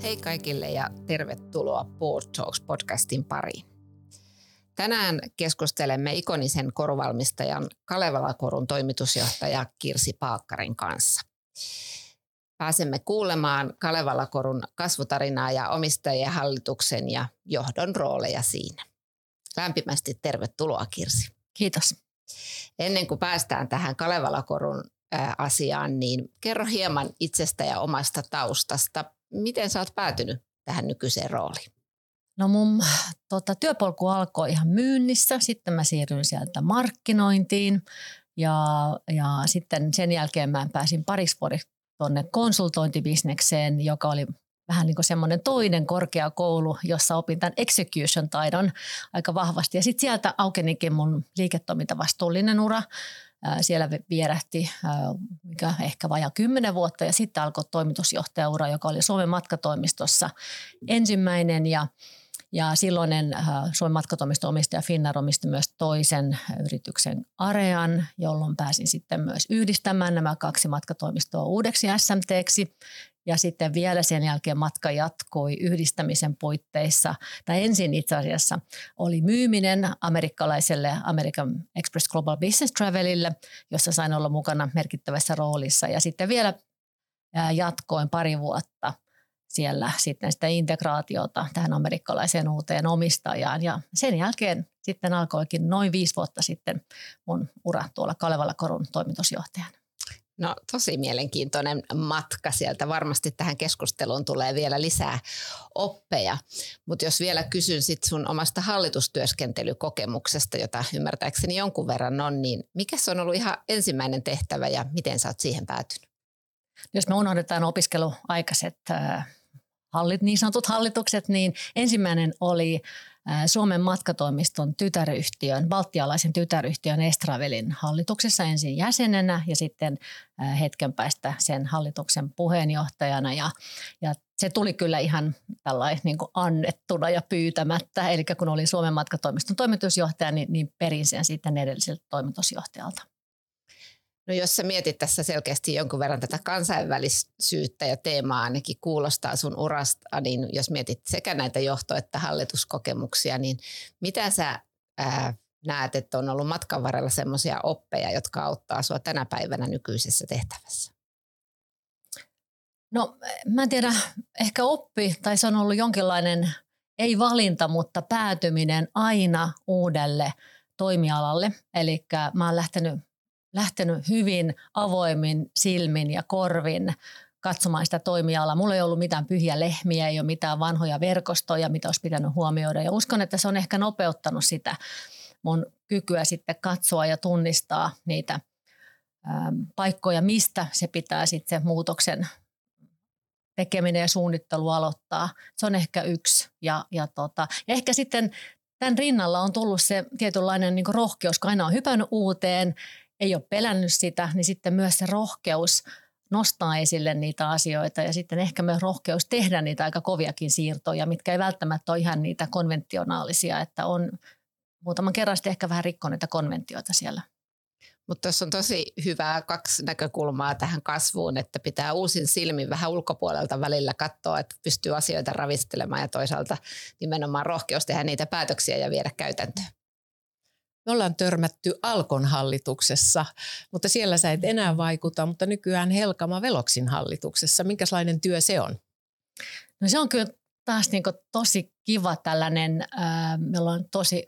Hei kaikille ja tervetuloa Board Talks podcastin pariin. Tänään keskustelemme ikonisen koruvalmistajan Kalevala Korun toimitusjohtaja Kirsi Paakkarin kanssa. Pääsemme kuulemaan Kalevala Korun kasvutarinaa ja omistajien, hallituksen ja johdon rooleja siinä. Lämpimästi tervetuloa, Kirsi. Kiitos. Ennen kuin päästään tähän Kalevala Korun asiaan, niin kerro hieman itsestä ja omasta taustasta. Miten sä oot päätynyt tähän nykyiseen rooliin? No mun työpolku alkoi ihan myynnissä, sitten mä siirryin sieltä markkinointiin ja sitten sen jälkeen mä pääsin pariksi vuodeksi tuonne konsultointibisnekseen, joka oli vähän niin kuin semmoinen toinen korkeakoulu, jossa opin tämän execution-taidon aika vahvasti. Ja sitten sieltä aukenikin mun liiketoimintavastuullinen ura. Siellä vierähti ehkä vajaa 10 vuotta ja sitten alkoi toimitusjohtajaura, joka oli Suomen matkatoimistossa ensimmäinen ja silloinen Suomen matkatoimiston omistaja Finnair omisti myös toisen yrityksen Arean, jolloin pääsin sitten myös yhdistämään nämä 2 matkatoimistoa uudeksi SMT:ksi. Ja sitten vielä sen jälkeen matka jatkui yhdistämisen puitteissa. Tai ensin itse asiassa oli myyminen amerikkalaiselle American Express Global Business Travelille, jossa sain olla mukana merkittävässä roolissa. Ja sitten vielä jatkoin 2 vuotta siellä sitten sitä integraatiota tähän amerikkalaiseen uuteen omistajaan. Ja sen jälkeen sitten alkoikin noin 5 vuotta sitten mun ura tuolla Kalevala Korun toimitusjohtajana. No tosi mielenkiintoinen matka sieltä. Varmasti tähän keskusteluun tulee vielä lisää oppeja. Mutta jos vielä kysyn sit sun omasta hallitustyöskentelykokemuksesta, jota ymmärtääkseni jonkun verran on, niin mikä se on ollut ihan ensimmäinen tehtävä ja miten sä oot siihen päätynyt? Jos me unohdetaan opiskeluaikaiset niin sanotut hallitukset, niin ensimmäinen oli Suomen matkatoimiston tytäryhtiön, baltialaisen tytäryhtiön Estravelin hallituksessa ensin jäsenenä ja sitten hetken päästä sen hallituksen puheenjohtajana. Ja se tuli kyllä ihan tällainen niin kuin annettuna ja pyytämättä. Eli kun olin Suomen matkatoimiston toimitusjohtaja, niin perin sen sitten edelliseltä toimitusjohtajalta. No jos sä mietit tässä selkeästi jonkun verran tätä kansainvälisyyttä ja teemaa ainakin kuulostaa sun urasta, niin jos mietit sekä näitä johto- että hallituskokemuksia, niin mitä sä näet, että on ollut matkan varrella semmoisia oppeja, jotka auttaa sua tänä päivänä nykyisessä tehtävässä? No mä en tiedä, ehkä oppi tai se on ollut jonkinlainen, ei valinta, mutta päätyminen aina uudelle toimialalle. Eli mä oon lähtenyt hyvin avoimin silmin ja korvin katsomaan sitä toimialaa. Mulla ei ollut mitään pyhiä lehmiä, ei ole mitään vanhoja verkostoja, mitä olisi pitänyt huomioida. Ja uskon, että se on ehkä nopeuttanut sitä mun kykyä sitten katsoa ja tunnistaa niitä paikkoja, mistä se pitää sitten se muutoksen tekeminen ja suunnittelu aloittaa. Se on ehkä yksi. Ja ehkä sitten tämän rinnalla on tullut se tietynlainen niin kuin rohkeus, kun aina on hypännyt uuteen, ei ole pelännyt sitä, niin sitten myös se rohkeus nostaa esille niitä asioita ja sitten ehkä myös rohkeus tehdä niitä aika koviakin siirtoja, mitkä ei välttämättä ole ihan niitä konventionaalisia, että on muutaman kerran sitten ehkä vähän rikko niitä konventioita siellä. Mutta tuossa on tosi hyvää 2 näkökulmaa tähän kasvuun, että pitää uusin silmin vähän ulkopuolelta välillä katsoa, että pystyy asioita ravistelemaan ja toisaalta nimenomaan rohkeus tehdä niitä päätöksiä ja viedä käytäntöön. Me ollaan törmätty Alkon hallituksessa, mutta siellä sä et enää vaikuta, mutta nykyään Helkama Veloksin hallituksessa. Minkälainen työ se on? No se on kyllä taas niin kuin tosi kiva tällainen, meillä on tosi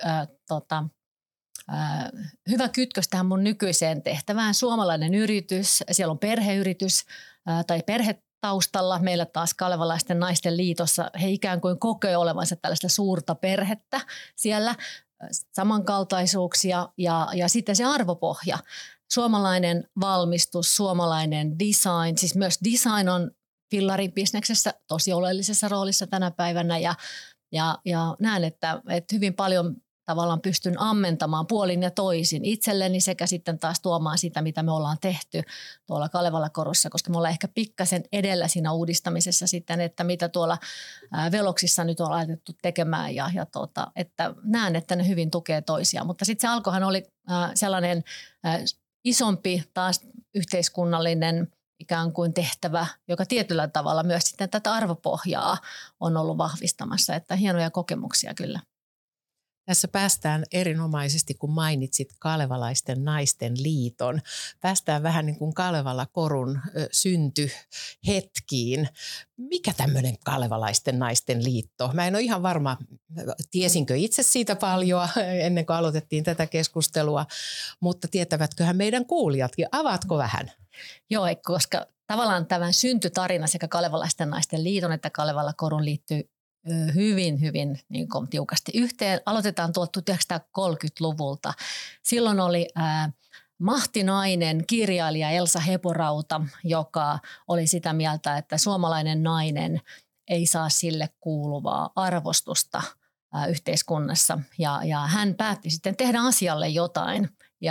hyvä kytkös tähän mun nykyiseen tehtävään. Suomalainen yritys, siellä on perheyritys tai perhetaustalla. Meillä taas Kalevalaisten naisten liitossa he ikään kuin kokee olevansa tällaista suurta perhettä siellä. Samankaltaisuuksia ja sitten se arvopohja. Suomalainen valmistus, suomalainen design, siis myös design on fillarin bisneksessä tosi oleellisessa roolissa tänä päivänä ja näen, että hyvin paljon tavallaan pystyn ammentamaan puolin ja toisin itselleni sekä sitten taas tuomaan sitä, mitä me ollaan tehty tuolla Kalevala Korussa, koska me ollaan ehkä pikkasen edellä siinä uudistamisessa sitten, että mitä tuolla Veloksissa nyt on laitettu tekemään että näen, että ne hyvin tukee toisiaan. Mutta sitten se Alkohan oli sellainen isompi taas yhteiskunnallinen ikään kuin tehtävä, joka tietyllä tavalla myös sitten tätä arvopohjaa on ollut vahvistamassa, että hienoja kokemuksia kyllä. Tässä päästään erinomaisesti, kun mainitsit Kalevalaisten naisten liiton. Päästään vähän niin kuin Kalevala korun syntyhetkiin. Mikä tämmöinen Kalevalaisten naisten liitto? Mä en ole ihan varma, tiesinkö itse siitä paljon ennen kuin aloitettiin tätä keskustelua, mutta tietävätköhän meidän kuulijatkin. Avaatko vähän? Joo, koska tavallaan tämä syntytarina sekä Kalevalaisten naisten liiton että Kalevala korun liittyy hyvin niin kuin tiukasti yhteen. Aloitetaan tuolta 1930-luvulta. Silloin oli mahtinainen kirjailija Elsa Heporauta, joka oli sitä mieltä, että suomalainen nainen ei saa sille kuuluvaa arvostusta yhteiskunnassa. Ja hän päätti sitten tehdä asialle jotain.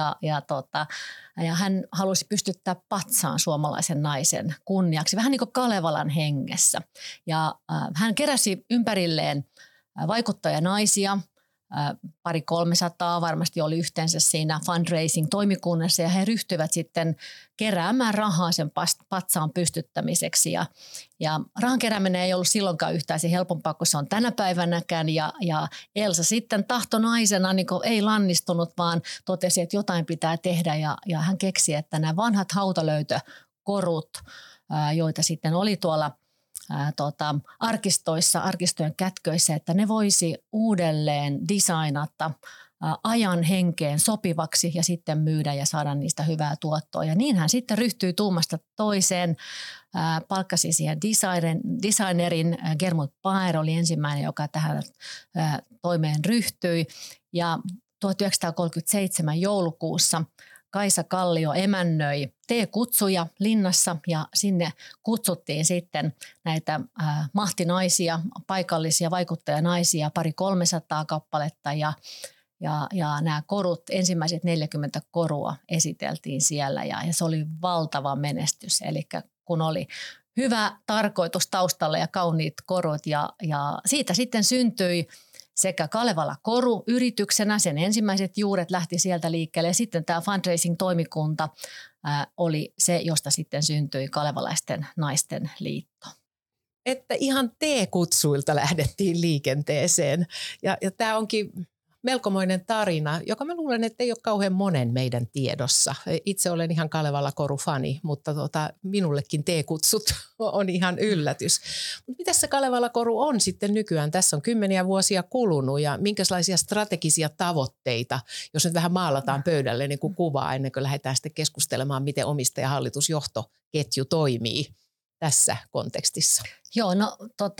Ja hän halusi pystyttää patsaan suomalaisen naisen kunniaksi, vähän niin kuin Kalevalan hengessä. Ja hän keräsi ympärilleen vaikuttajanaisia, 200-300 varmasti oli yhteensä siinä fundraising-toimikunnassa, ja he ryhtyivät sitten keräämään rahaa sen patsaan pystyttämiseksi. Ja rahan kerääminen ei ollut silloinkaan yhtään se helpompaa kuin se on tänä päivänäkään, ja Elsa sitten tahtonaisena niin ei lannistunut, vaan totesi, että jotain pitää tehdä, ja hän keksi, että nämä vanhat hautalöytökorut, joita sitten oli tuolla arkistojen kätköissä, että ne voisi uudelleen designata ajan henkeen sopivaksi ja sitten myydä ja saada niistä hyvää tuottoa. Ja niin hän sitten ryhtyi tuumasta toiseen, palkkasi siihen designerin. Germund Baer oli ensimmäinen, joka tähän toimeen ryhtyi. Ja 1937 joulukuussa Kaisa Kallio emännöi teekutsuja linnassa, ja sinne kutsuttiin sitten näitä mahtinaisia, paikallisia vaikuttajanaisia, 200-300 kappaletta, ja nämä korut, ensimmäiset 40 korua esiteltiin siellä, ja se oli valtava menestys. Eli kun oli hyvä tarkoitus taustalla ja kauniit korut, ja siitä sitten syntyi sekä Kalevala koru yrityksenä, sen ensimmäiset juuret lähti sieltä liikkeelle, ja sitten tämä fundraising-toimikunta oli se, josta sitten syntyi Kalevalaisten naisten liitto. Että ihan teekutsuilta lähdettiin liikenteeseen, ja tämä onkin melkomoinen tarina, joka mä luulen, että ei ole kauhean monen meidän tiedossa. Itse olen ihan Kalevala koru-fani, mutta minullekin teekutsut on ihan yllätys. Mutta mitä se Kalevala koru on sitten nykyään? Tässä on 10 vuosia kulunut, ja minkälaisia strategisia tavoitteita, jos nyt vähän maalataan pöydälle niin kuin kuvaa ennen kuin lähdetään sitten keskustelemaan, miten omistaja-hallitusjohtoketju toimii tässä kontekstissa? Joo, no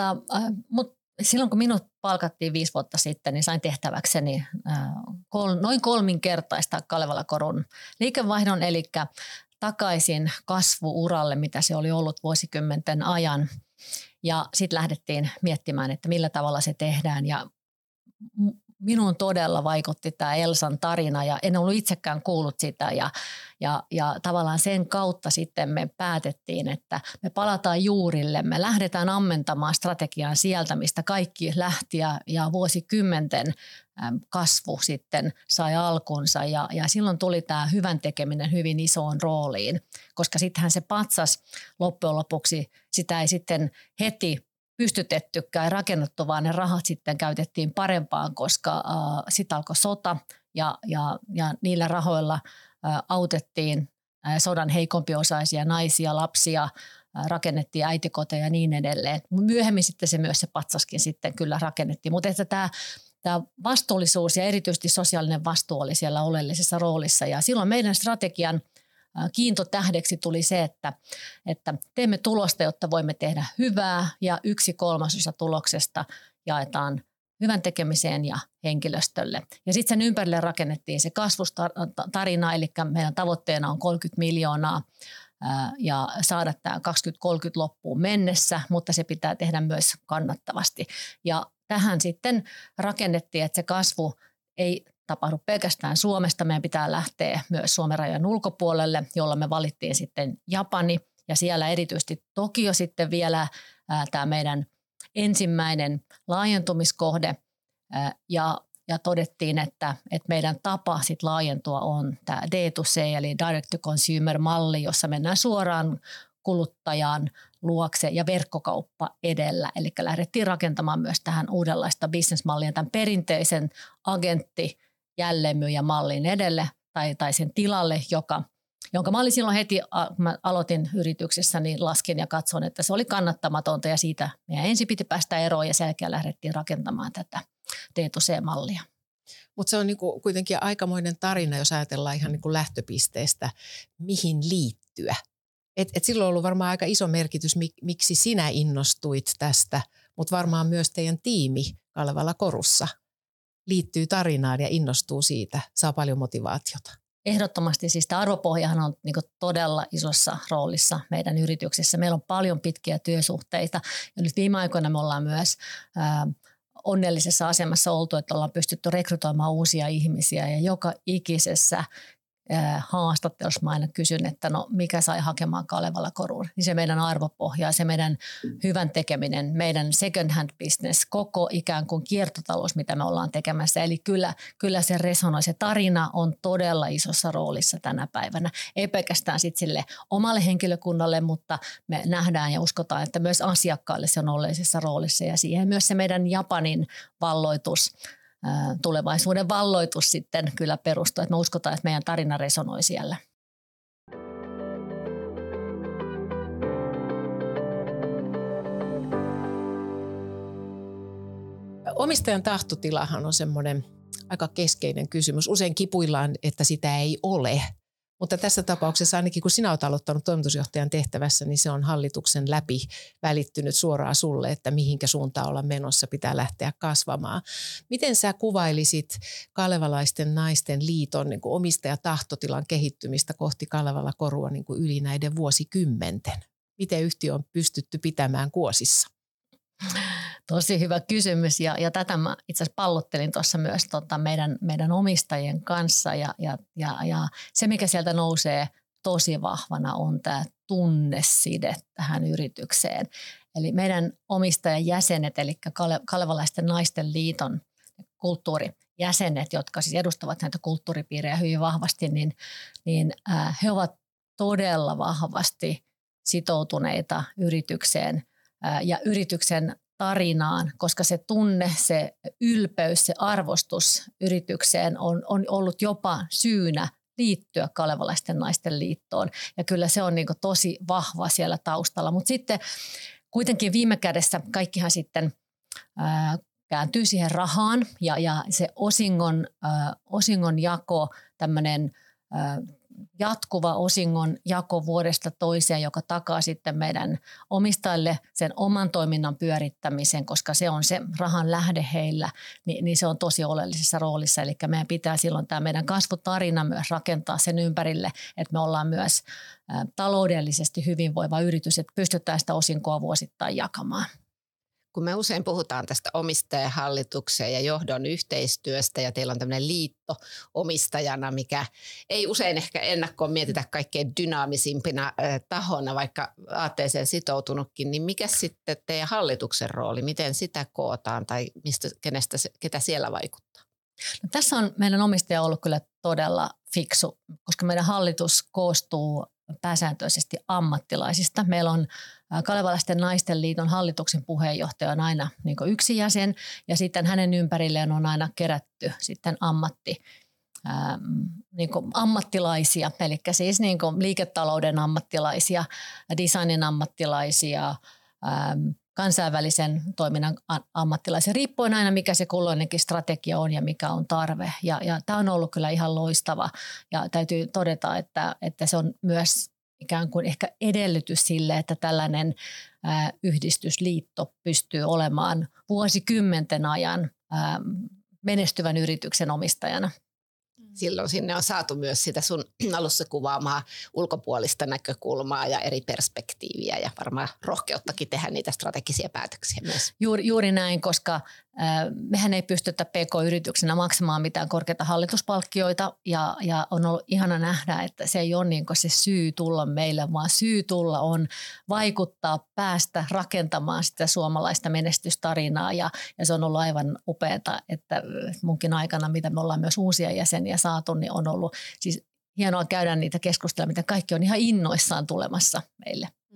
mutta silloin kun minut palkattiin 5 vuotta sitten, niin sain tehtäväkseni noin 3-kertaista Kalevala korun liikevaihdon, eli takaisin kasvu-uralle, mitä se oli ollut vuosikymmenten ajan. Ja sitten lähdettiin miettimään, että millä tavalla se tehdään, ja minuun todella vaikutti tämä Elsan tarina, ja en ollut itsekään kuullut sitä, ja tavallaan sen kautta sitten me päätettiin, että me palataan juurille, me lähdetään ammentamaan strategiaan sieltä, mistä kaikki lähti, ja vuosikymmenten kasvu sitten sai alkunsa, ja silloin tuli tämä hyvän tekeminen hyvin isoon rooliin, koska sittenhän se patsas loppujen lopuksi, sitä ei sitten heti pystytettykään ja rakennettu, vaan ne rahat sitten käytettiin parempaan, koska sitten alkoi sota, ja niillä rahoilla autettiin sodan heikompiosaisia naisia, lapsia, rakennettiin äitikoteja ja niin edelleen. Myöhemmin sitten se patsaskin sitten kyllä rakennettiin, mutta että tämä vastuullisuus ja erityisesti sosiaalinen vastuu oli siellä oleellisessa roolissa, ja silloin meidän strategian kiintotähdeksi tuli se, että teemme tulosta, jotta voimme tehdä hyvää, ja 1/3 tuloksesta jaetaan hyvän tekemiseen ja henkilöstölle. Ja sitten sen ympärille rakennettiin se kasvustarina, eli meidän tavoitteena on 30 miljoonaa ja saada tämä 2030 loppuun mennessä, mutta se pitää tehdä myös kannattavasti. Ja tähän sitten rakennettiin, että se kasvu ei tapahdu pelkästään Suomesta. Meidän pitää lähteä myös Suomen rajan ulkopuolelle, jolla me valittiin sitten Japani, ja siellä erityisesti Tokio sitten vielä tämä meidän ensimmäinen laajentumiskohde, ja todettiin, että meidän tapa sit laajentua on tämä D2C eli Direct to Consumer -malli, jossa mennään suoraan kuluttajan luokse ja verkkokauppa edellä. Eli lähdettiin rakentamaan myös tähän uudenlaista bisnesmallia, tämän perinteisen agentti jälleenmyyjämallin edelle tai sen tilalle, jonka mä olin silloin heti, kun mä aloitin yrityksessä, niin laskin ja katson, että se oli kannattamatonta ja siitä meidän ensin piti päästä eroon ja sen jälkeen lähdettiin rakentamaan tätä D2C-mallia. Mutta se on niinku kuitenkin aikamoinen tarina, jos ajatellaan ihan niinku lähtöpisteestä, mihin liittyä. Et silloin on ollut varmaan aika iso merkitys, miksi sinä innostuit tästä, mutta varmaan myös teidän tiimi Kalevala Korussa liittyy tarinaan ja innostuu siitä, saa paljon motivaatiota. Ehdottomasti siis tämä arvopohjahan on niin kuin todella isossa roolissa meidän yrityksessä. Meillä on paljon pitkiä työsuhteita ja nyt viime aikoina me ollaan myös onnellisessa asemassa oltu, että ollaan pystytty rekrytoimaan uusia ihmisiä ja joka ikisessä haastattelussa mä aina kysyn, että no mikä sai hakemaan Kalevala Koruun, niin se meidän arvopohja, se meidän hyvän tekeminen, meidän second hand business, koko ikään kuin kiertotalous, mitä me ollaan tekemässä. Eli kyllä se resonoi, se tarina on todella isossa roolissa tänä päivänä. Ei pelkästään sitten sille omalle henkilökunnalle, mutta me nähdään ja uskotaan, että myös asiakkaalle se on oleellisessa roolissa ja siihen myös se meidän Japanin valloitus, tulevaisuuden valloitus sitten kyllä perustuu, että me uskotaan, että meidän tarina resonoi siellä. Omistajan tahtotilahan on semmoinen aika keskeinen kysymys. Usein kipuillaan, että sitä ei ole. Mutta tässä tapauksessa ainakin kun sinä olet aloittanut toimitusjohtajan tehtävässä, niin se on hallituksen läpi välittynyt suoraan sulle, että mihinkä suuntaan olla menossa, pitää lähteä kasvamaan. Miten sä kuvailisit kalevalaisten naisten liiton niin kuin omistajatahtotilan kehittymistä kohti Kalevala Korua niin kuin yli näiden vuosikymmenten? Miten yhtiö on pystytty pitämään kuosissa? Tosi hyvä kysymys ja tätä mä itse asiassa pallottelin tuossa myös meidän omistajien kanssa ja se mikä sieltä nousee tosi vahvana on tämä tunneside tähän yritykseen. Eli meidän omistajajäsenet eli Kalevalaisten naisten liiton kulttuurijäsenet, jotka siis edustavat näitä kulttuuripiirejä hyvin vahvasti, niin he ovat todella vahvasti sitoutuneita yritykseen ja yrityksen tarinaan, koska se tunne, se ylpeys, se arvostus yritykseen on ollut jopa syynä liittyä Kalevalaisten naisten liittoon. Ja kyllä se on niin kuin tosi vahva siellä taustalla. Mutta sitten kuitenkin viime kädessä kaikkihan sitten kääntyy siihen rahaan ja se osingon jako, tämmöinen jatkuva osingon jako vuodesta toiseen, joka takaa sitten meidän omistajille sen oman toiminnan pyörittämisen, koska se on se rahan lähde heillä, niin se on tosi oleellisessa roolissa. Eli meidän pitää silloin tämä meidän kasvutarina myös rakentaa sen ympärille, että me ollaan myös taloudellisesti hyvinvoiva yritys, että pystytään sitä osinkoa vuosittain jakamaan. Kun me usein puhutaan tästä omistajahallituksen ja johdon yhteistyöstä ja teillä on tämmöinen liitto omistajana, mikä ei usein ehkä ennakkoon mietitä kaikkein dynaamisimpina tahona, vaikka aatteeseen sitoutunutkin, niin mikä sitten teidän hallituksen rooli, miten sitä kootaan tai ketä siellä vaikuttaa? No, tässä on meidän omistaja ollut kyllä todella fiksu, koska meidän hallitus koostuu pääsääntöisesti ammattilaisista. Meillä on Kalevalaisten naisten liiton hallituksen puheenjohtaja on aina niin kuin yksi jäsen ja sitten hänen ympärilleen on aina kerätty sitten niin kuin ammattilaisia, eli siis niin kuin liiketalouden ammattilaisia, designin ammattilaisia, kansainvälisen toiminnan ammattilaisia, riippuen aina mikä se kulloinenkin strategia on ja mikä on tarve. Ja tämä on ollut kyllä ihan loistava ja täytyy todeta, että se on myös ikään kuin ehkä edellytys sille, että tällainen yhdistysliitto pystyy olemaan vuosikymmenten ajan menestyvän yrityksen omistajana. Silloin sinne on saatu myös sitä sun alussa kuvaamaa ulkopuolista näkökulmaa ja eri perspektiiviä ja varmaan rohkeuttakin tehdä niitä strategisia päätöksiä myös. Juuri näin, koska mehän ei pystytä PK-yrityksenä maksamaan mitään korkeita hallituspalkkioita ja on ollut ihana nähdä, että se ei ole niin kuin se syy tulla meille, vaan syy tulla on vaikuttaa, päästä rakentamaan sitä suomalaista menestystarinaa ja se on ollut aivan upeata, että munkin aikana, mitä me ollaan myös uusia jäseniä saatu, niin on ollut siis hienoa käydä niitä keskusteluja, mitä kaikki on ihan innoissaan tulemassa meille.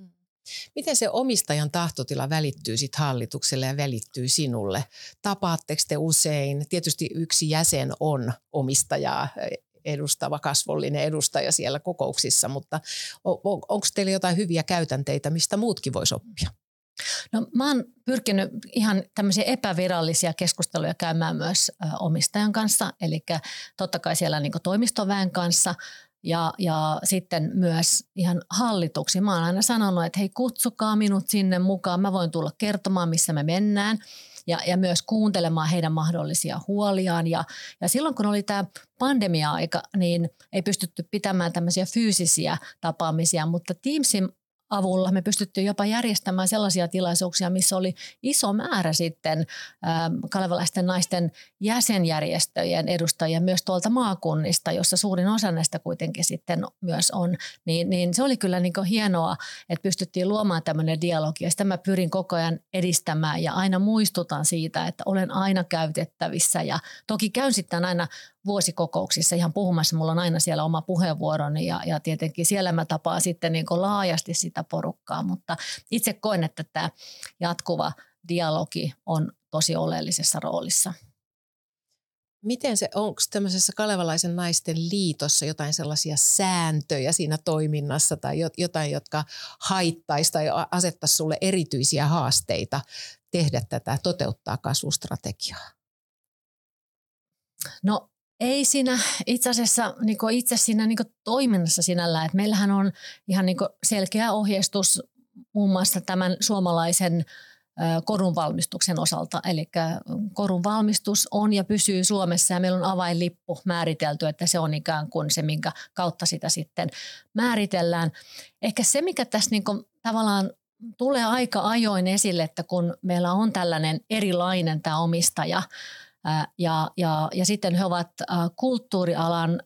Miten se omistajan tahtotila välittyy sit hallitukselle ja välittyy sinulle? Tapaatteko te usein? Tietysti yksi jäsen on omistajaa edustava kasvollinen edustaja siellä kokouksissa, mutta onko teillä jotain hyviä käytänteitä, mistä muutkin voisi oppia? No, mä oon pyrkinyt ihan tämmöisiä epävirallisia keskusteluja käymään myös omistajan kanssa, eli totta kai siellä niin kuin toimistoväen kanssa ja sitten myös ihan hallituksiin. Mä oon aina sanonut, että hei, kutsukaa minut sinne mukaan, mä voin tulla kertomaan, missä me mennään. Ja myös kuuntelemaan heidän mahdollisia huoliaan. Ja silloin kun oli tämä pandemia-aika, niin ei pystytty pitämään tämmöisiä fyysisiä tapaamisia, mutta Teamsin avulla me pystyttiin jopa järjestämään sellaisia tilaisuuksia, missä oli iso määrä sitten kalevalaisten naisten jäsenjärjestöjen edustajia myös tuolta maakunnista, jossa suurin osa näistä kuitenkin sitten myös on. Niin se oli kyllä niin kuin hienoa, että pystyttiin luomaan tämmöinen dialogi ja sitä mä pyrin koko ajan edistämään ja aina muistutan siitä, että olen aina käytettävissä ja toki käyn sitten aina vuosikokouksissa ihan puhumassa. Mulla on aina siellä oma puheenvuoroni ja tietenkin siellä mä tapaan sitten niin kuin laajasti sitä porukkaa, mutta itse koen, että tämä jatkuva dialogi on tosi oleellisessa roolissa. Miten se, onko tämmöisessä kalevalaisen naisten liitossa jotain sellaisia sääntöjä siinä toiminnassa tai jotain, jotka haittaisi tai asettaisi sulle erityisiä haasteita tehdä tätä, toteuttaa kasvustrategiaa? No ei siinä itse asiassa itse siinä toiminnassa sinällään, että meillähän on ihan selkeä ohjeistus muun muassa tämän suomalaisen korunvalmistuksen osalta. Eli korunvalmistus on ja pysyy Suomessa ja meillä on avainlippu määritelty, että se on ikään kuin se, minkä kautta sitä sitten määritellään. Ehkä se, mikä tässä tavallaan tulee aika ajoin esille, että kun meillä on tällainen erilainen tämä omistaja, ja sitten he ovat kulttuurialan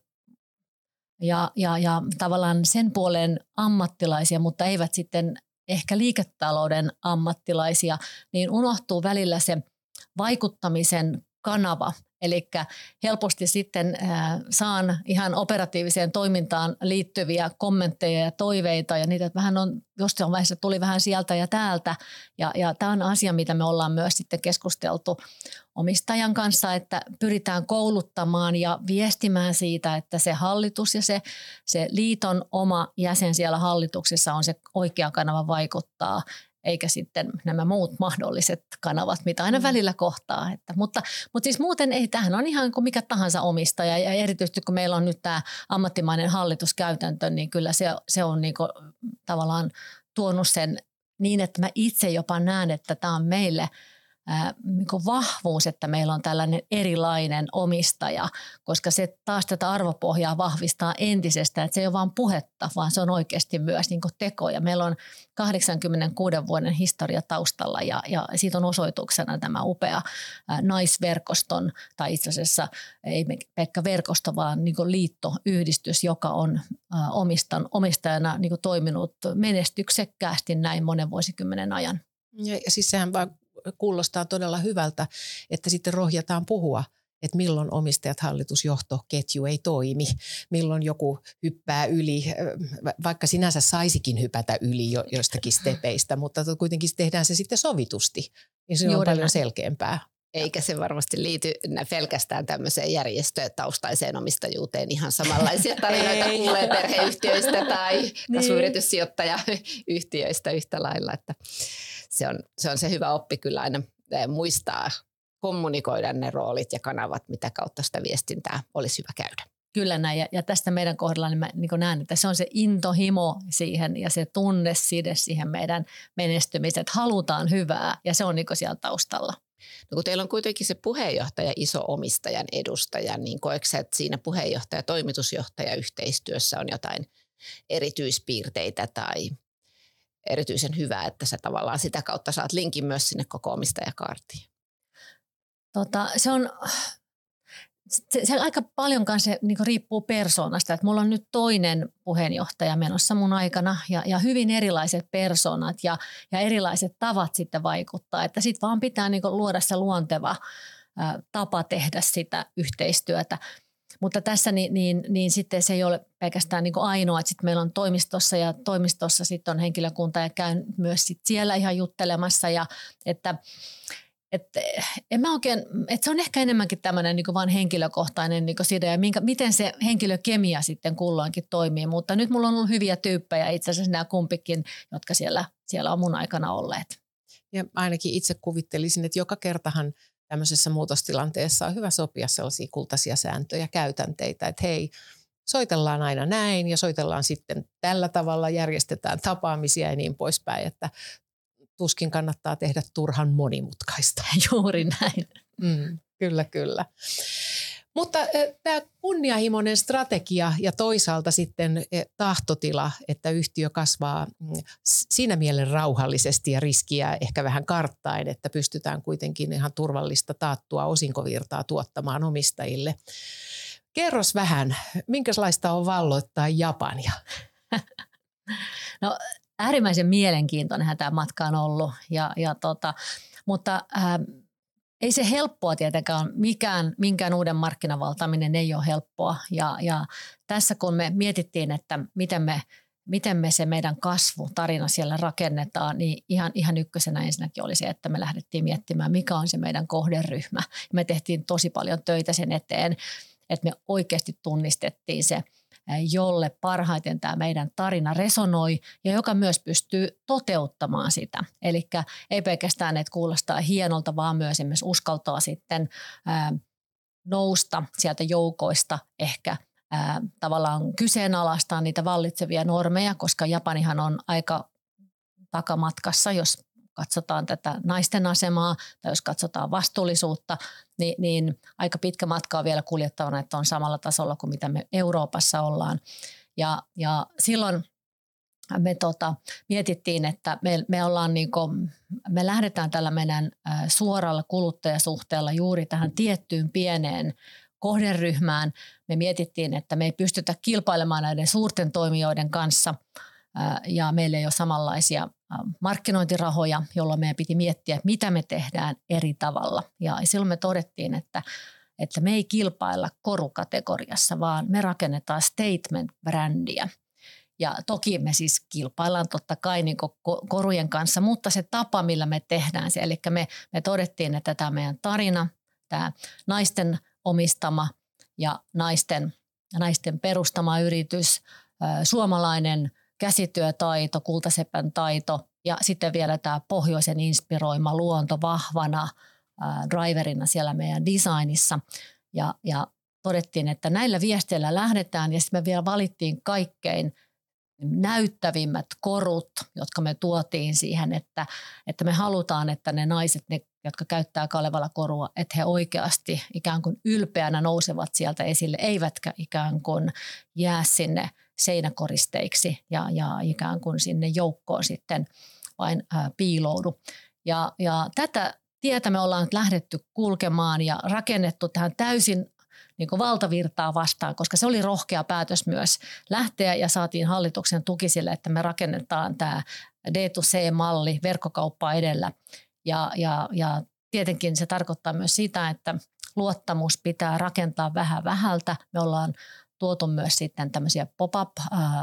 ja tavallaan sen puolen ammattilaisia, mutta eivät sitten ehkä liiketalouden ammattilaisia, niin unohtuu välillä se vaikuttamisen kanava. Eli helposti sitten saan ihan operatiiviseen toimintaan liittyviä kommentteja ja toiveita ja niitä vähän on, jossain vaiheessa tuli vähän sieltä ja täältä. Ja tämä on asia, mitä me ollaan myös sitten keskusteltu omistajan kanssa, että pyritään kouluttamaan ja viestimään siitä, että se hallitus ja se liiton oma jäsen siellä hallituksessa on se oikea kanava vaikuttaa, eikä sitten nämä muut mahdolliset kanavat, mitä aina välillä kohtaa. Mutta siis muuten ei, tämähän on ihan kuin mikä tahansa omistaja ja erityisesti kun meillä on nyt tämä ammattimainen hallituskäytäntö, niin kyllä se on niin kuin tavallaan tuonut sen niin, että mä itse jopa näen, että tämä on meille vahvuus, että meillä on tällainen erilainen omistaja, koska se taas tätä arvopohjaa vahvistaa entisestään, että se ei ole vain puhetta, vaan se on oikeasti myös teko. Ja meillä on 86 vuoden historia taustalla ja siitä on osoituksena tämä upea naisverkoston, tai itse asiassa ei pelkkä verkosto, vaan liittoyhdistys, joka on omistajana toiminut menestyksekkäästi näin monen vuosikymmenen ajan. Ja siis sehän vaan kuulostaa todella hyvältä, että sitten rohjataan puhua, että milloin omistajat, hallitusjohto, ketju ei toimi, milloin joku hyppää yli, vaikka sinänsä saisikin hypätä yli joistakin stepeistä, mutta kuitenkin tehdään se sitten sovitusti, niin se on paljon selkeämpää. Eikä se varmasti liity pelkästään tämmöiseen järjestötaustaiseen omistajuuteen. Ihan samanlaisia tarinoita kuulee perheyhtiöistä tai kasvuyrityssijoittajayhtiöistä yhtä lailla. Että se on se hyvä oppi kyllä aina muistaa kommunikoida ne roolit ja kanavat, mitä kautta sitä viestintää olisi hyvä käydä. Kyllä näin. Ja tästä meidän kohdalla niin mä näen, että se on se intohimo siihen ja se tunneside siihen meidän menestymiseen, että halutaan hyvää ja se on siellä taustalla. No kun teillä on kuitenkin se puheenjohtaja iso omistajan edustaja, niin koetko sä, että siinä puheenjohtaja-toimitusjohtaja yhteistyössä on jotain erityispiirteitä tai erityisen hyvää, että sä tavallaan sitä kautta saat linkin myös sinne koko omistajakaartiin? Se aika paljon kanssa riippuu persoonasta. Että mulla on nyt toinen puheenjohtaja menossa mun aikana ja hyvin erilaiset persoonat ja erilaiset tavat sitten vaikuttaa. Että sit vaan pitää luoda se luonteva tapa tehdä sitä yhteistyötä. Mutta tässä niin sitten se ei ole pelkästään niin kuin ainoa, että sitten meillä on toimistossa ja toimistossa sitten on henkilökunta ja käyn myös sit siellä ihan juttelemassa ja että en mä oikein, että se on ehkä enemmänkin tämmöinen niin kuin vaan henkilökohtainen niin kuin side ja miten se henkilökemia sitten kulloinkin toimii, mutta nyt mulla on ollut hyviä tyyppejä itse asiassa nämä kumpikin, jotka siellä on mun aikana olleet. Ja ainakin itse kuvittelisin, että joka kertahan tämmöisessä muutostilanteessa on hyvä sopia sellaisia kultaisia sääntöjä, käytänteitä, että hei, soitellaan aina näin ja soitellaan sitten tällä tavalla, järjestetään tapaamisia ja niin poispäin, että tuskin kannattaa tehdä turhan monimutkaista. Juuri näin. Kyllä. Mutta tämä kunnianhimoinen strategia ja toisaalta sitten tahtotila, että yhtiö kasvaa siinä mielen rauhallisesti ja riskiä ehkä vähän karttaen, että pystytään kuitenkin ihan turvallista taattua osinkovirtaa tuottamaan omistajille. Kerros vähän, minkälaista on valloittaa Japania? No äärimmäisen mielenkiintoinenhan tämä matka on ollut, mutta ei se helppoa tietenkään, minkään uuden markkinavaltaaminen ei ole helppoa ja tässä kun me mietittiin, että miten me se meidän kasvutarina siellä rakennetaan, niin ihan ykkösenä ensinnäkin oli se, että me lähdettiin miettimään, mikä on se meidän kohderyhmä. Me tehtiin tosi paljon töitä sen eteen, että me oikeasti tunnistettiin se, jolle parhaiten tämä meidän tarina resonoi ja joka myös pystyy toteuttamaan sitä. Eli ei pelkästään, että kuulostaa hienolta, vaan myös uskaltaa sitten nousta sieltä joukoista ehkä tavallaan kyseenalaistaa niitä vallitsevia normeja, koska Japanihan on aika takamatkassa, jos katsotaan tätä naisten asemaa tai jos katsotaan vastuullisuutta, niin aika pitkä matka on vielä kuljettavana, että on samalla tasolla kuin mitä me Euroopassa ollaan. Ja silloin me mietittiin, että me lähdetään tällä meidän suoralla kuluttajasuhteella juuri tähän tiettyyn pieneen kohderyhmään. Me mietittiin, että me ei pystytä kilpailemaan näiden suurten toimijoiden kanssa ja meillä ei ole samanlaisia markkinointirahoja, jolloin meidän piti miettiä, mitä me tehdään eri tavalla. Ja silloin me todettiin, että me ei kilpailla korukategoriassa, vaan me rakennetaan statement-brändiä. Ja toki me siis kilpaillaan totta kai niin korujen kanssa, mutta se tapa, millä me tehdään se, eli me todettiin, että tämä meidän tarina, tämä naisten omistama ja naisten perustama yritys, suomalainen käsityötaito, kultasepän taito ja sitten vielä tämä pohjoisen inspiroima luonto vahvana driverina siellä meidän designissa. Ja todettiin, että näillä viesteillä lähdetään ja sitten me vielä valittiin kaikkein näyttävimmät korut, jotka me tuotiin siihen, että me halutaan, että ne naiset, jotka käyttää Kalevala-korua, että he oikeasti ikään kuin ylpeänä nousevat sieltä esille, eivätkä ikään kuin jää sinne seinäkoristeiksi ja ikään kuin sinne joukkoon sitten vain piiloudu. Ja tätä tietä me ollaan nyt lähdetty kulkemaan ja rakennettu tähän täysin niin kuin valtavirtaa vastaan, koska se oli rohkea päätös myös lähteä ja saatiin hallituksen tuki sille, että me rakennetaan tämä D2C-malli verkkokauppaa edellä. Ja tietenkin se tarkoittaa myös sitä, että luottamus pitää rakentaa vähän vähältä. Me ollaan tuotu myös sitten tämmöisiä pop-up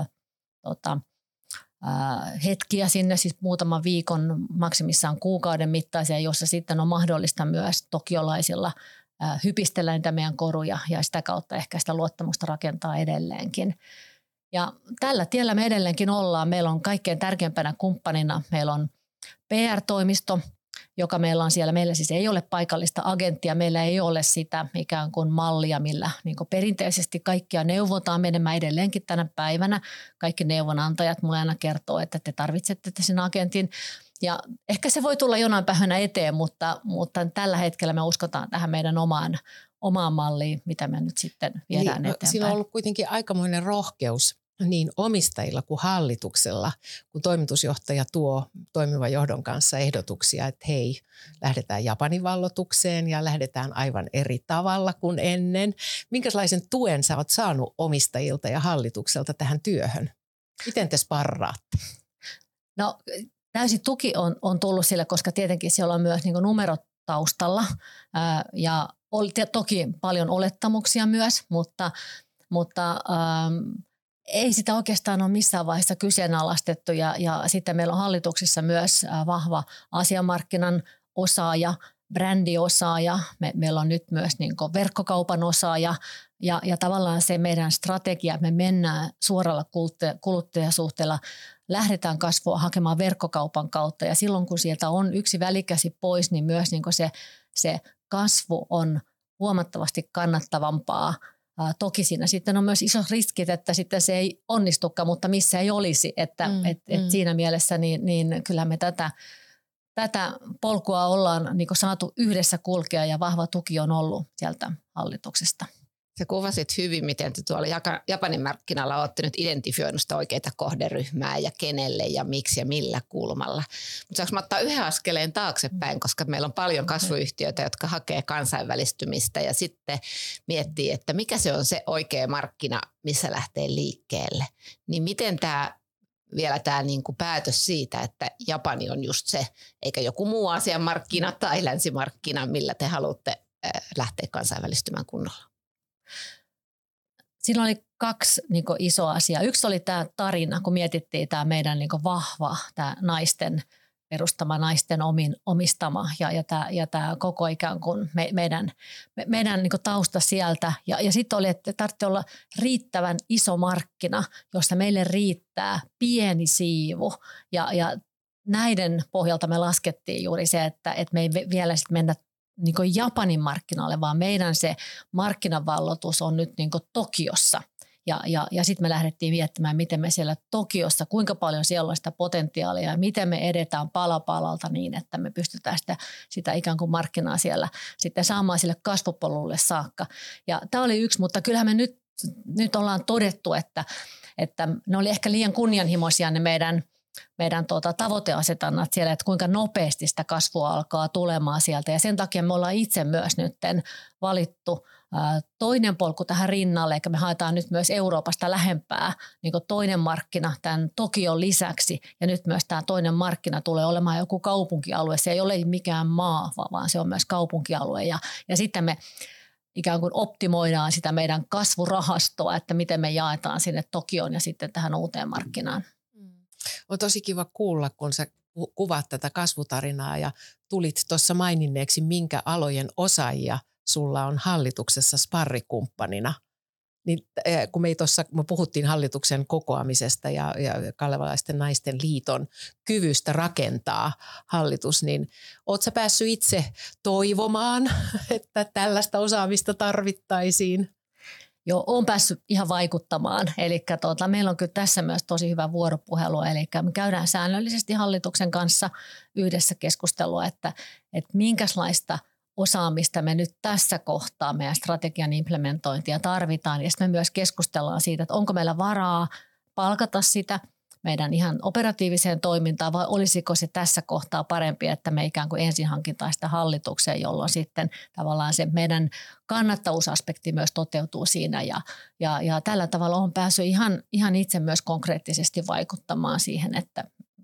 hetkiä sinne, siis muutaman viikon, maksimissaan kuukauden mittaisia, jossa sitten on mahdollista myös tokiolaisilla hypistellä niitä meidän koruja ja sitä kautta ehkä sitä luottamusta rakentaa edelleenkin. Ja tällä tiellä me edelleenkin ollaan. Meillä on kaikkein tärkeimpänä kumppanina, meillä on PR-toimisto, joka meillä on siellä. Meillä siis ei ole paikallista agenttia, meillä ei ole sitä ikään kuin mallia, millä niin kuin perinteisesti kaikkia neuvotaan menemään edelleenkin tänä päivänä. Kaikki neuvonantajat mulle aina kertoo, että te tarvitsette sen agentin. Ja ehkä se voi tulla jonain päivänä eteen, mutta tällä hetkellä me uskotaan tähän meidän omaan malliin, mitä me nyt sitten viedään eteenpäin. Siinä on ollut kuitenkin aikamoinen rohkeus niin omistajilla kuin hallituksella, kun toimitusjohtaja tuo toimivan johdon kanssa ehdotuksia, että hei, lähdetään Japanin vallotukseen ja lähdetään aivan eri tavalla kuin ennen. Minkälaisen tuen sä oot saanut omistajilta ja hallitukselta tähän työhön? Miten te sparraatte? No täysi tuki on tullut sille, koska tietenkin siellä on myös niin kuin numerot taustalla oli toki paljon olettamuksia myös, mutta ei sitä oikeastaan ole missään vaiheessa kyseenalaistettu ja sitten meillä on hallituksessa myös vahva asiamarkkinan osaaja, brändiosaaja, meillä on nyt myös niin kuin verkkokaupan osaaja ja tavallaan se meidän strategia, että me mennään suoralla kuluttajasuhteella, lähdetään kasvua hakemaan verkkokaupan kautta ja silloin kun sieltä on yksi välikäsi pois, niin myös niin kuin se kasvu on huomattavasti kannattavampaa. Toki siinä sitten on myös isot riskit, että sitten se ei onnistukaan, mutta missä ei olisi. Että siinä mielessä niin kyllä me tätä polkua ollaan niin kuin saatu yhdessä kulkea ja vahva tuki on ollut sieltä hallituksesta. Sä kuvasit hyvin, miten te tuolla Japanin markkinalla olette nyt identifioinut sitä oikeita kohderyhmää ja kenelle ja miksi ja millä kulmalla. Mutta saanko mä ottaa yhden askeleen taaksepäin, koska meillä on paljon kasvuyhtiöitä, jotka hakee kansainvälistymistä ja sitten miettii, että mikä se on se oikea markkina, missä lähtee liikkeelle. Niin miten vielä tämä niinku päätös siitä, että Japani on just se, eikä joku muu Aasian markkina tai länsimarkkina, millä te haluatte lähteä kansainvälistymään kunnolla? Siinä oli kaksi isoa asiaa. Yksi oli tämä tarina, kun mietittiin tämä meidän vahva, tämä naisten perustama, naisten omistama ja tämä koko ikään kuin meidän tausta sieltä. Ja sitten oli, että tarvitsee olla riittävän iso markkina, josta meille riittää pieni siivu. Ja näiden pohjalta me laskettiin juuri se, että me ei vielä sitten mennä niin kuin Japanin markkinalle, vaan meidän se markkinavalloitus on nyt niin kuin Tokiossa. Ja sitten me lähdettiin miettimään, miten me siellä Tokiossa, kuinka paljon siellä on sitä potentiaalia ja miten me edetään pala palalta niin, että me pystytään sitä ikään kuin markkinaa siellä sitten saamaan sille kasvupolulle saakka. Ja tämä oli yksi, mutta kyllähän me nyt ollaan todettu, että ne oli ehkä liian kunnianhimoisia ne meidän tavoiteasetannat siellä, että kuinka nopeasti sitä kasvua alkaa tulemaan sieltä. Ja sen takia me ollaan itse myös nyt valittu toinen polku tähän rinnalle, eikä me haetaan nyt myös Euroopasta lähempää niin kuin toinen markkina tämän Tokion lisäksi. Ja nyt myös tämä toinen markkina tulee olemaan joku kaupunkialue. Se ei ole mikään maa, vaan se on myös kaupunkialue. Ja sitten me ikään kuin optimoidaan sitä meidän kasvurahastoa, että miten me jaetaan sinne Tokioon ja sitten tähän uuteen markkinaan. On tosi kiva kuulla, kun sä kuvaat tätä kasvutarinaa ja tulit tuossa maininneeksi, minkä alojen osaajia sulla on hallituksessa sparrikumppanina. Niin, kun me puhuttiin hallituksen kokoamisesta ja Kalevalaisten naisten liiton kyvystä rakentaa hallitus, niin ootko sä päässyt itse toivomaan, että tällaista osaamista tarvittaisiin? Joo, olen päässyt ihan vaikuttamaan. Eli meillä on kyllä tässä myös tosi hyvä vuoropuhelu. Eli me käydään säännöllisesti hallituksen kanssa yhdessä keskustelua, että minkälaista osaamista me nyt tässä kohtaa meidän strategian implementointia tarvitaan. Ja sitten me myös keskustellaan siitä, että onko meillä varaa palkata sitä meidän ihan operatiiviseen toimintaan vai olisiko se tässä kohtaa parempi, että me ikään kuin ensin hankitaan sitä hallitukseen, jolloin sitten tavallaan se meidän kannattavuusaspekti myös toteutuu siinä ja tällä tavalla on päässyt ihan itse myös konkreettisesti vaikuttamaan siihen, että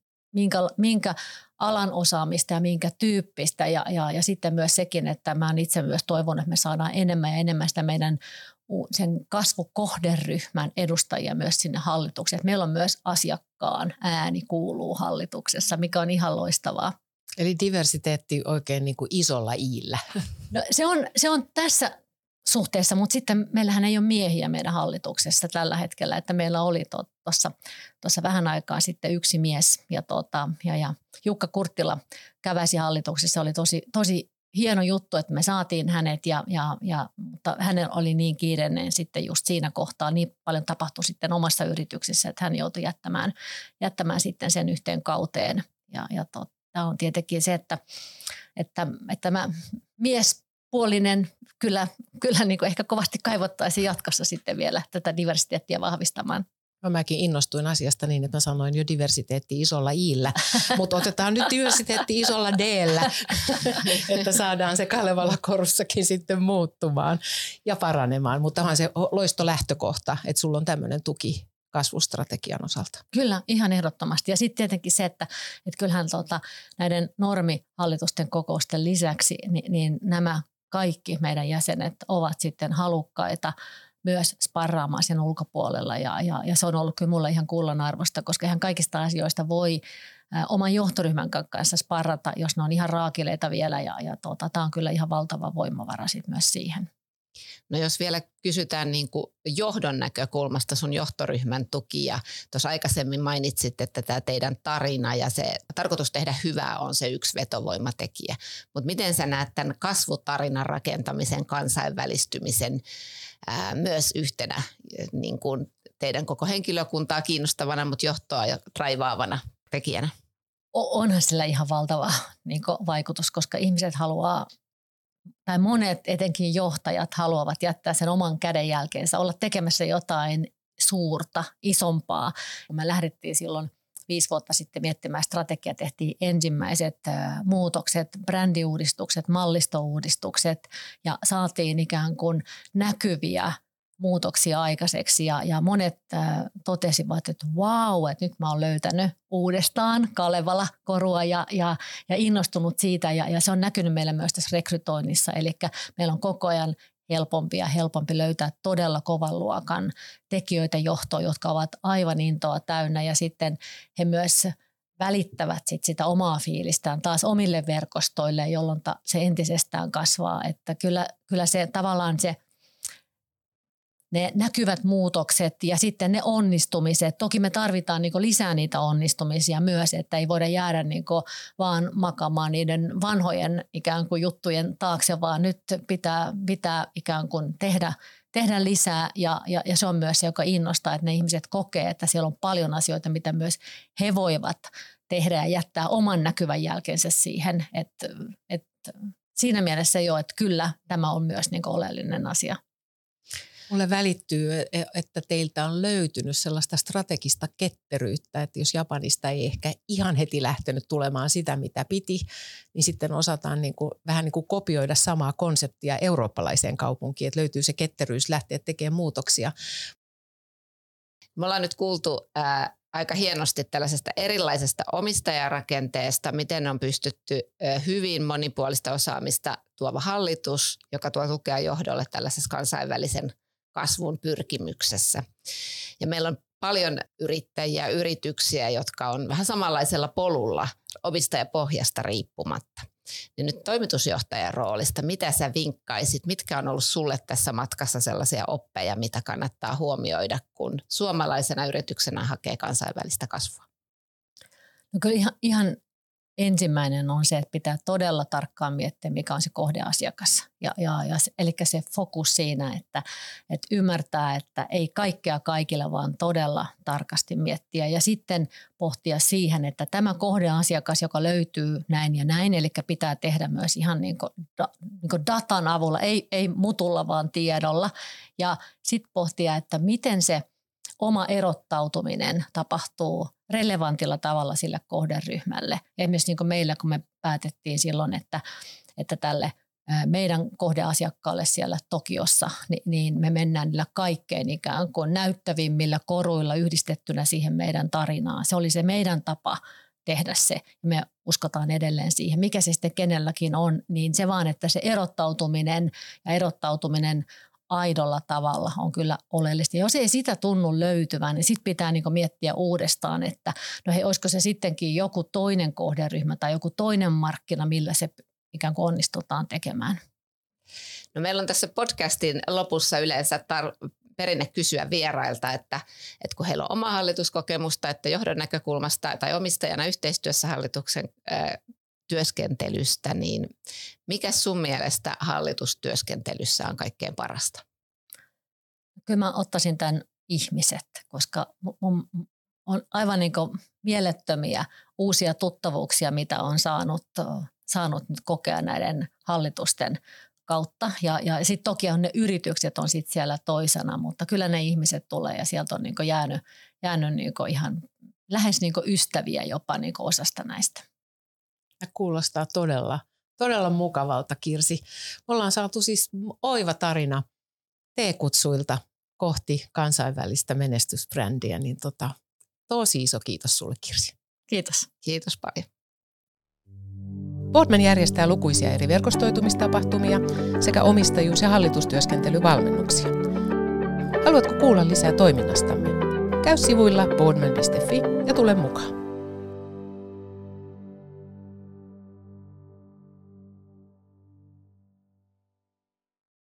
minkä alan osaamista ja minkä tyyppistä ja sitten myös sekin, että mä itse myös toivon, että me saadaan enemmän ja enemmän sitä meidän sen kasvukohderyhmän edustajia myös sinne hallitukseen. Meillä on myös asiakkaan ääni kuuluu hallituksessa, mikä on ihan loistavaa. Eli diversiteetti oikein niin kuin isolla iillä. No, se on tässä suhteessa, mutta sitten meillähän ei ole miehiä meidän hallituksessa tällä hetkellä, että meillä oli tuossa vähän aikaa sitten yksi mies ja Jukka Kurttila käväisi hallituksessa. Oli tosi hieno juttu, että me saatiin hänet, mutta hänellä oli niin kiireinen sitten just siinä kohtaa. Niin paljon tapahtui sitten omassa yrityksessä, että hän joutui jättämään sitten sen yhteen kauteen. Tämä on tietenkin se, että mä miespuolinen kyllä niin kuin ehkä kovasti kaivottaisiin jatkossa sitten vielä tätä diversiteettiä vahvistamaan. No, mäkin innostuin asiasta niin, että mä sanoin jo diversiteetti isolla iillä, mutta otetaan nyt diversiteetti isolla d:llä, että saadaan se Kalevala-korussakin sitten muuttumaan ja paranemaan. Mutta onhan se loistolähtökohta, että sulla on tämmöinen tuki kasvustrategian osalta. Kyllä, ihan ehdottomasti. Ja sitten tietenkin se, että kyllähän näiden normihallitusten kokousten lisäksi niin nämä kaikki meidän jäsenet ovat sitten halukkaita myös sparraamaan sen ulkopuolella ja se on ollut kyllä mulle ihan kullanarvoista, koska ihan kaikista asioista voi oman johtoryhmän kanssa sparrata, jos ne on ihan raakileita vielä ja tämä on kyllä ihan valtava voimavara sit myös siihen. No jos vielä kysytään niin kuin johdon näkökulmasta sun johtoryhmän tuki ja tuossa aikaisemmin mainitsit, että tämä teidän tarina ja se tarkoitus tehdä hyvää on se yksi vetovoimatekijä. Mutta miten sä näet tämän kasvutarinan rakentamisen, kansainvälistymisen myös yhtenä niin kuin teidän koko henkilökuntaa kiinnostavana, mutta johtoa ja raivaavana tekijänä? Onhan sillä ihan valtava niin kuin vaikutus, koska ihmiset haluaa tai monet etenkin johtajat haluavat jättää sen oman kädenjälkeensä, olla tekemässä jotain suurta, isompaa. Kun me lähdettiin silloin 5 vuotta sitten miettimään strategiaa, tehtiin ensimmäiset muutokset, brändiuudistukset, mallistouudistukset ja saatiin ikään kuin näkyviä muutoksia aikaiseksi ja monet totesivat, että vau, että nyt mä oon löytänyt uudestaan Kalevala-korua ja innostunut siitä ja se on näkynyt meillä myös tässä rekrytoinnissa, eli meillä on koko ajan helpompi löytää todella kovan luokan tekijöitä johtoon, jotka ovat aivan intoa täynnä ja sitten he myös välittävät sitä omaa fiilistään taas omille verkostoille, jolloin se entisestään kasvaa, että kyllä se tavallaan ne näkyvät muutokset ja sitten ne onnistumiset. Toki me tarvitaan lisää niitä onnistumisia myös, että ei voida jäädä vaan makaamaan niiden vanhojen ikään kuin juttujen taakse, vaan nyt pitää ikään kuin tehdä lisää ja se on myös se, joka innostaa, että ne ihmiset kokee, että siellä on paljon asioita, mitä myös he voivat tehdä ja jättää oman näkyvän jälkensä siihen. Että siinä mielessä jo, että kyllä tämä on myös oleellinen asia. Mulle välittyy, että teiltä on löytynyt sellaista strategista ketteryyttä, että jos Japanista ei ehkä ihan heti lähtenyt tulemaan sitä, mitä piti, niin sitten osataan vähän kopioida samaa konseptia eurooppalaiseen kaupunkiin, että löytyy se ketteryys lähteä tekemään muutoksia. Me ollaan nyt kuultu aika hienosti tällaisesta erilaisesta omistajarakenteesta, miten on pystytty hyvin monipuolista osaamista tuova hallitus, joka tuo tukea johdolle tällaisessa kansainvälisen kasvun pyrkimyksessä. Ja meillä on paljon yrittäjiä, yrityksiä, jotka on vähän samanlaisella polulla omistajapohjasta riippumatta. Ja nyt toimitusjohtajan roolista, mitä sä vinkkaisit, mitkä on ollut sulle tässä matkassa sellaisia oppeja, mitä kannattaa huomioida, kun suomalaisena yrityksenä hakee kansainvälistä kasvua? No kyllä ihan ensimmäinen on se, että pitää todella tarkkaan miettiä, mikä on se kohdeasiakas. Eli se fokus siinä, että ymmärtää, että ei kaikkea kaikille, vaan todella tarkasti miettiä. Ja sitten pohtia siihen, että tämä kohdeasiakas, joka löytyy näin ja näin, eli pitää tehdä myös ihan niin kuin datan avulla, ei mutulla, vaan tiedolla. Ja sitten pohtia, että miten se oma erottautuminen tapahtuu relevantilla tavalla sille kohderyhmälle. Esimerkiksi niin kuin meillä, kun me päätettiin silloin, että tälle meidän kohdeasiakkaalle siellä Tokiossa, niin me mennään niillä kaikkein ikään kuin näyttävimmillä koruilla yhdistettynä siihen meidän tarinaan. Se oli se meidän tapa tehdä se. Me uskotaan edelleen siihen, mikä se sitten kenelläkin on, niin se vaan, että se erottautuminen aidolla tavalla on kyllä oleellista. Jos ei sitä tunnu löytyvän, niin sitten pitää miettiä uudestaan, että no hei, olisiko se sittenkin joku toinen kohderyhmä tai joku toinen markkina, millä se ikään kuin onnistutaan tekemään. No meillä on tässä podcastin lopussa yleensä perinne kysyä vierailta, että kun heillä on oma hallituskokemusta, että johdon näkökulmasta tai omistajana yhteistyössä hallituksen työskentelystä, niin mikä sun mielestä hallitustyöskentelyssä on kaikkein parasta? Kyllä mä ottaisin tämän ihmiset, koska on aivan mielettömiä uusia tuttavuuksia, mitä on saanut nyt kokea näiden hallitusten kautta. Ja sitten toki on ne yritykset on sit siellä toisena, mutta kyllä ne ihmiset tulee ja sieltä on jäänyt ihan lähes ystäviä jopa osasta näistä. Ja kuulostaa todella mukavalta, Kirsi. Me ollaan saatu siis oiva tarina T-kutsuilta kohti kansainvälistä menestysbrändiä, niin tosi iso kiitos sulle, Kirsi. Kiitos. Kiitos paljon. Boardman järjestää lukuisia eri verkostoitumistapahtumia sekä omistajuus- ja hallitustyöskentelyvalmennuksia. Haluatko kuulla lisää toiminnastamme? Käy sivuilla boardman.fi ja tule mukaan.